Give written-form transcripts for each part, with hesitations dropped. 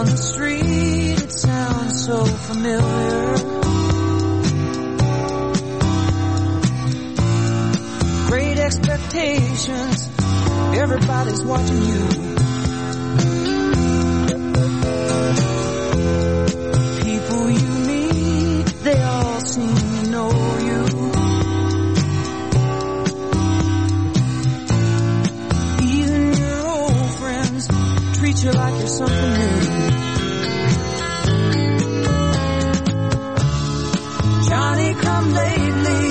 on the street, it sounds so familiar. Great expectations, everybody's watching you. People you meet, they all seem to know you. Even your old friends treat you like you're something new. Johnny come lately,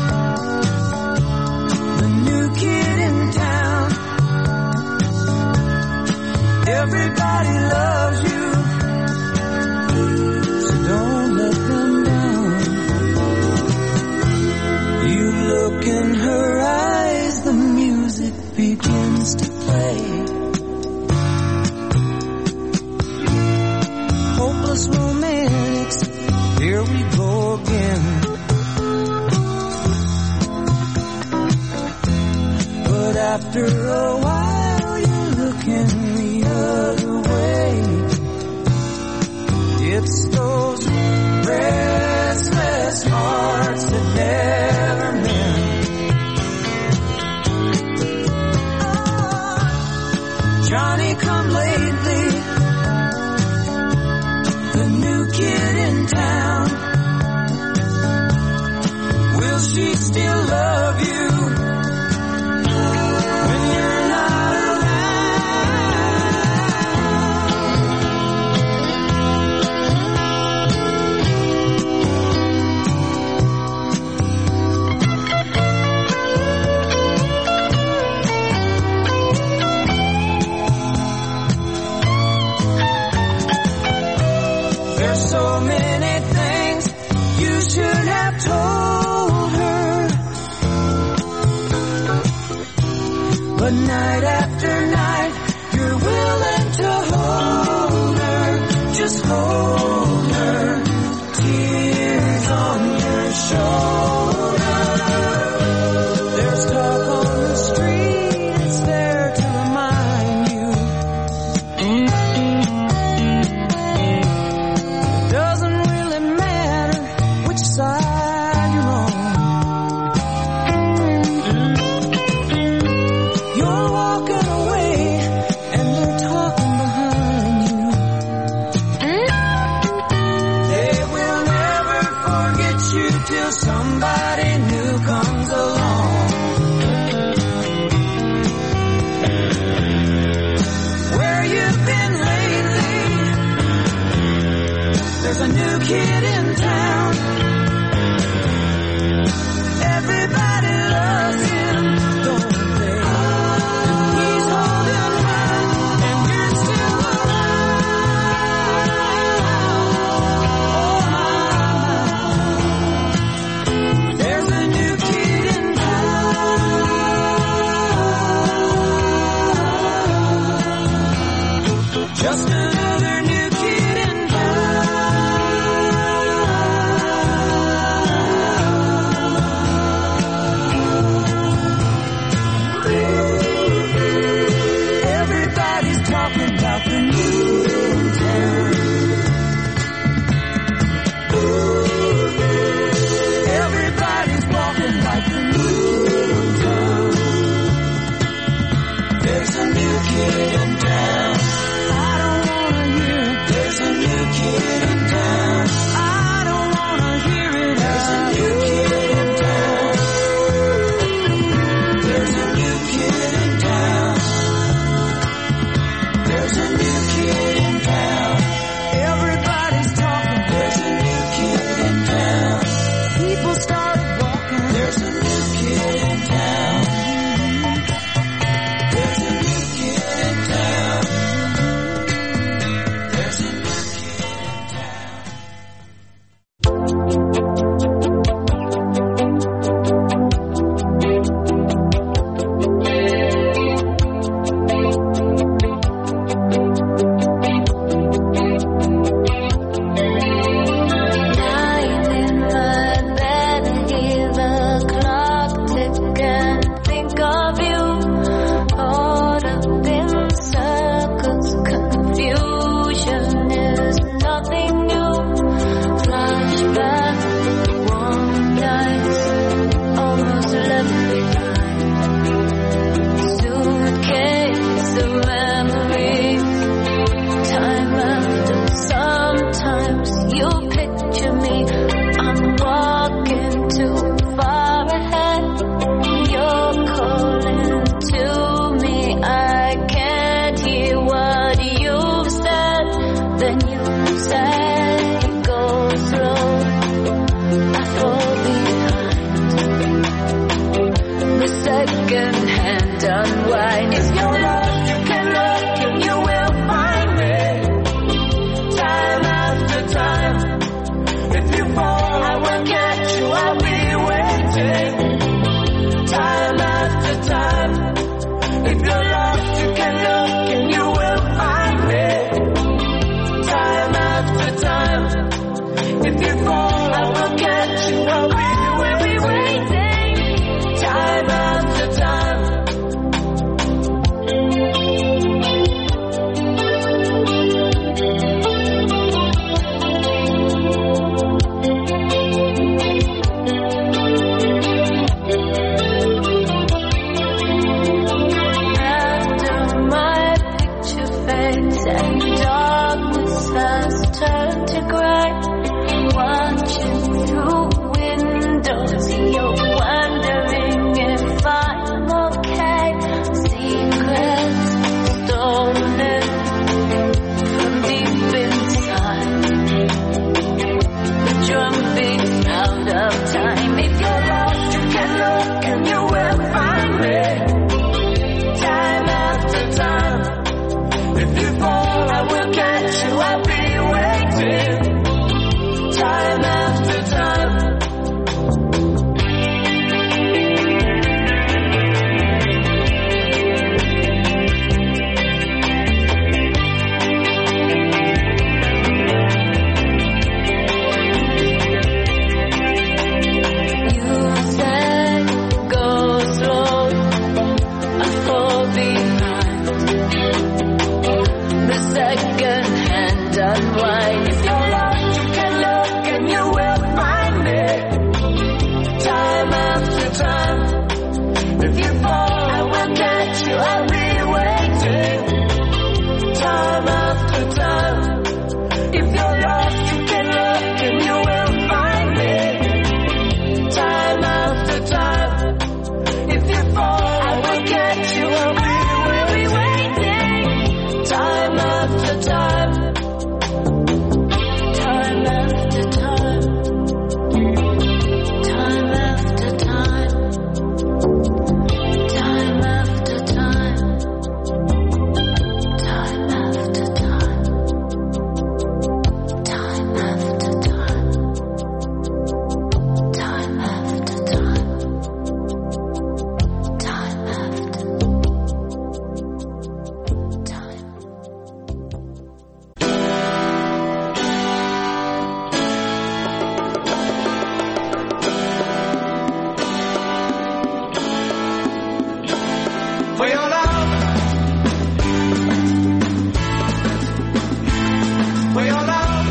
the new kid in town. Everybody loves you, so don't let them down. You look in her eyes, the music begins to play. Hopeless romantics, here we go again. But after a while, you're looking the other way. It's those restless hearts that never mend. Johnny come lately, the new kid in town. Will she still love you when you're not There's so many things you should have told her, but night after night you're willing to hold her, just hold her, tears on your shoulder. There's talk on the street, it's there to remind you. Doesn't really matter which side you're on. You're walking away and they're talking behind you. They will never forget you till somebody new comes along. Where you've been lately, there's a new kid in town. Everybody loves him, don't they? And he's holding her, and you're still around. There's a new kid in town. Just another new kid in town. then you say go slow. I fall behind. The second hand unwind. If you're lost, you can look and you will find me. Time after time. If you fall, I will catch you. I'll be waiting. Time after time. If you're lost, you can look and you will find me. Time after time. If you fall, I will catch you. I'll be waiting. Time after time. After my picture fades and darkness has turned to gray, watching through windows, you're wondering if I'm okay. Secrets stolen from deep inside, the drumbeat sound of time. If you're lost, you can look and you will find me. Time after time. If you fall, I will catch you. I'll be waiting. Time after time. You said go slow. I fall behind. The second hand unwind. If you're lost, you can look and you will find me. Time after time. If you fall, I will catch you. I'll be waiting. Time after time. If you're lost, you can look and you will find me. Time after time. If you fall, I will catch you. I'll be waiting. Time after time. Time after time. Time after time. Time after time. Time after time. Time after time. Time after time. Time after time. For your love, for your love,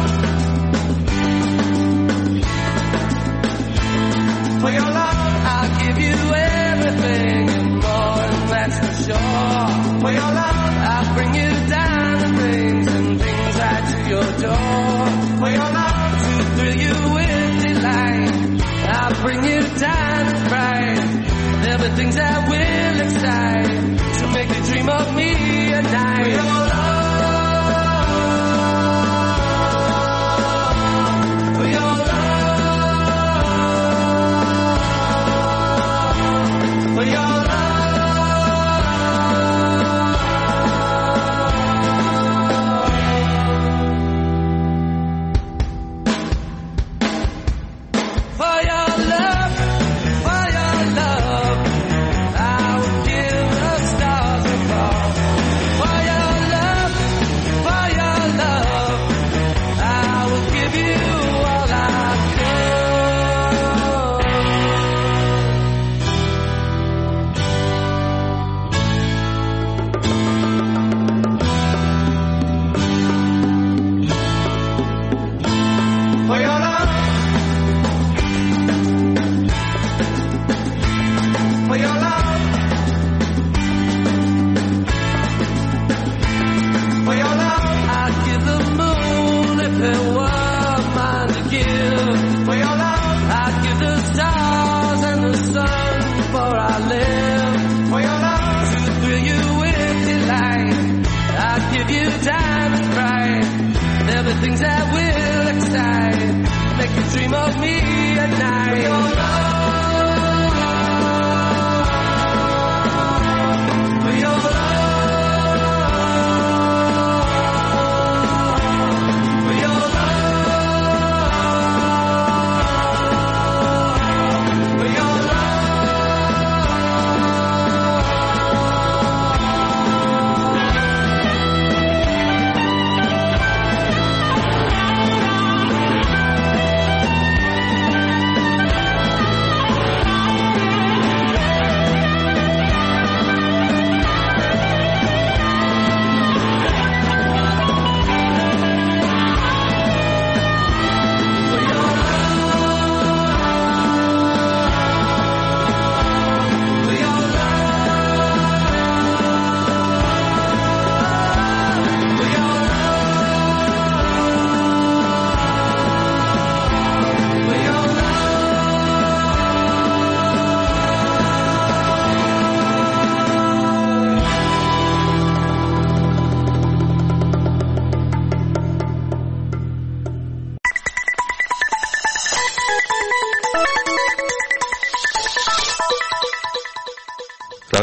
for your love, I'll give you everything and more, and that's for sure. For your love, I'll bring you diamond rings and things right to your door. For your love, to thrill you with delight, I'll bring you diamond bright. There are things that will excite, to make you dream of me at night. For your love, for your love, for your love. For your love,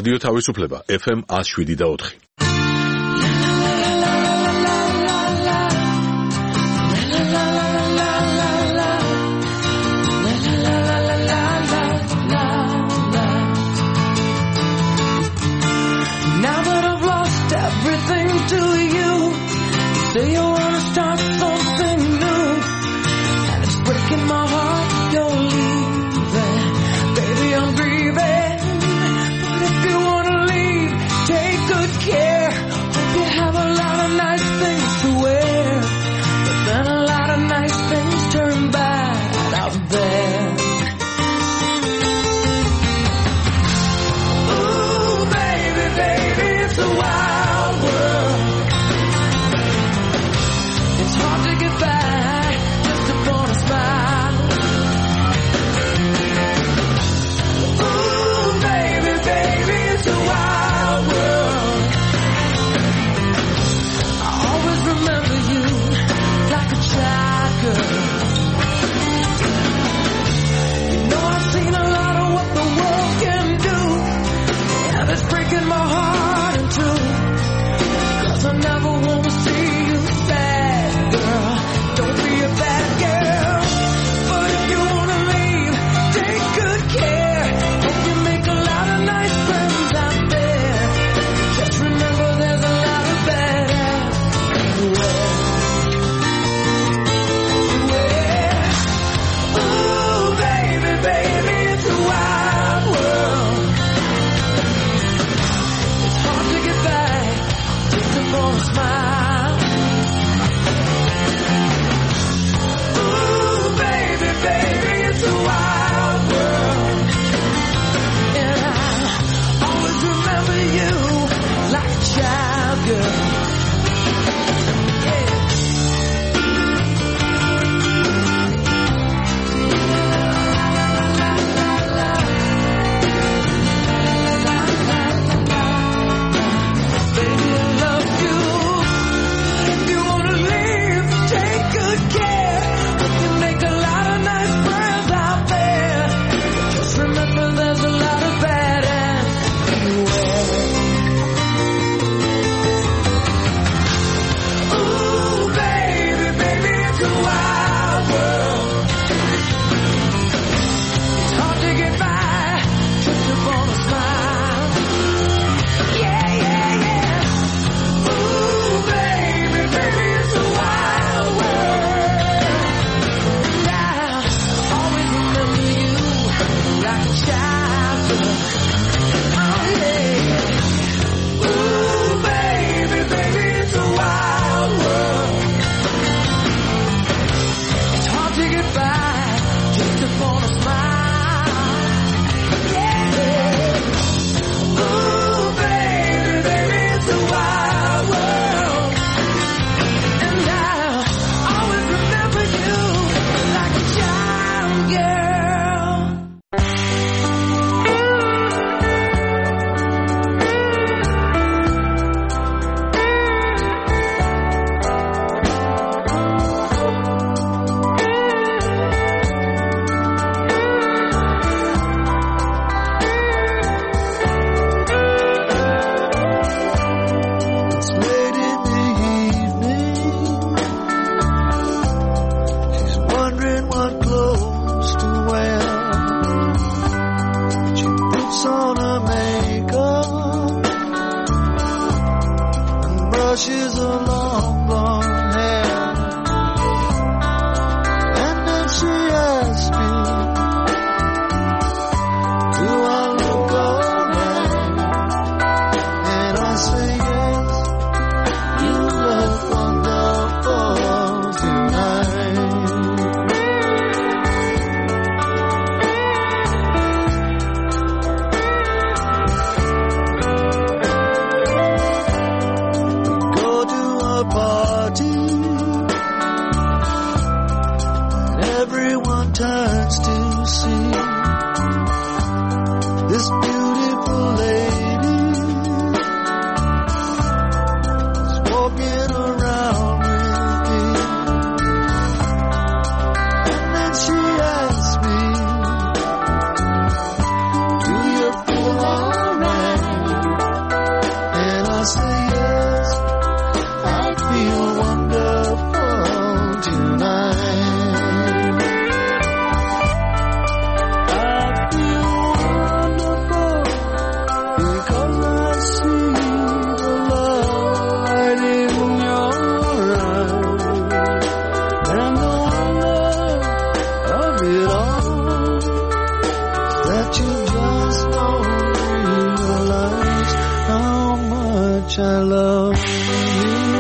რადიო თავისუფლება FM 107.4. Now that I've lost everything to you, say you wanna start something new, and it's breaking my heart you're leaving. Baby, I'm grieving, but if you wanna leave, take good care. Hope you have a lot of nice things to wear, but then a lot of nice things turn bad out there. Ooh, baby, baby, it's a wild world. It's hard to get by just upon a smile. Ooh, baby, baby, it's a wild world. I always remember you like a child girl. You know I've seen a lot of what the world can do, and it's breaking my heart in two, 'cause I never want to see you sad, girl. Don't be a bad girl, but if you want to leave, take good care. Hope you make a lot of nice friends out there. Just remember there's a lot of bad ass everywhere. Ooh, baby, baby, it's a wild world. It's hard to get back just upon a smile. Ooh, baby, baby, it's a wild world. And I always remember you like a child girl. Yeah. Baby, I love you. If you wanna leave, take good care. Hope you make a lot of nice friends out there. Just remember there's a lot of bad ass everywhere. Ooh, baby, baby, it's a wild world. It's hard to get by just upon a smile. Yeah, yeah, yeah. Ooh, baby, baby, it's a wild world. I always remember you like a child girl. Oh, yeah. Ooh, baby, baby, it's a wild world. It's hard to get by just upon a smile. Yeah. Ooh, baby, baby, it's a wild world. And I'll always remember you like a child girl. It's late in the evening. She's wondering what clothes to wear. She puts on her makeup and brushes her long blonde hair. And then she asks me, do I look alright? And I say yes, you look wonderful tonight. Go to a much I love you.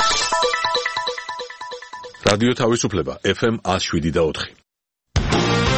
რადიო თავისუფლება FM 107.4.